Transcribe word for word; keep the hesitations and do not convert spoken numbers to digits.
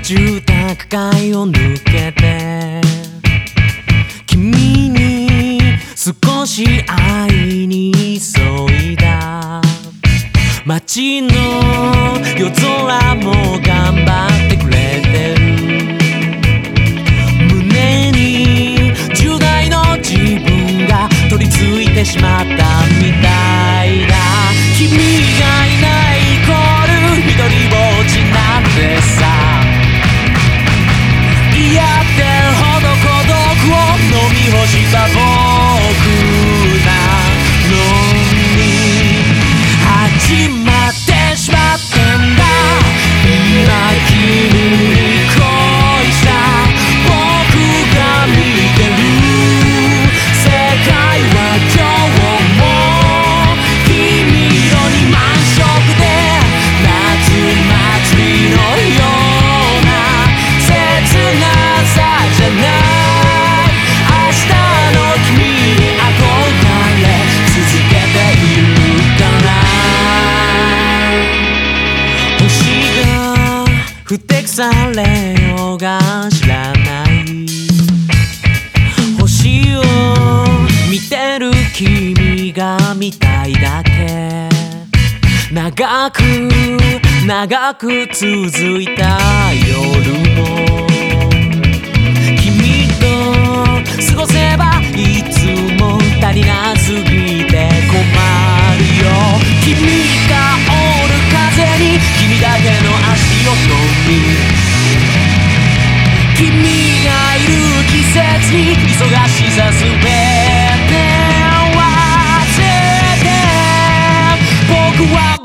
住宅街を抜けて君に少し会いに急いだ。街の夜空も頑張ってくれてる。胸に重大の自分が取り付いてしまったみたいだ。君がいないイコール一人ぼっちなんてさ、嫌ってほど孤独を飲み干した僕なのに始まってしまってんだ。今君に恋した僕が見てる世界は今日も君色に満色で夏祭りのような切なさじゃない。明日の君に憧れ続けているから星がふてくされようが知らない。星を見てる君が見たいだけ。長く長く続いた夜も君と過ごせばいつも足りなすぎて困るよ。君がおる風に君だけの足音に君がいる季節に忙しさすべて忘れて僕は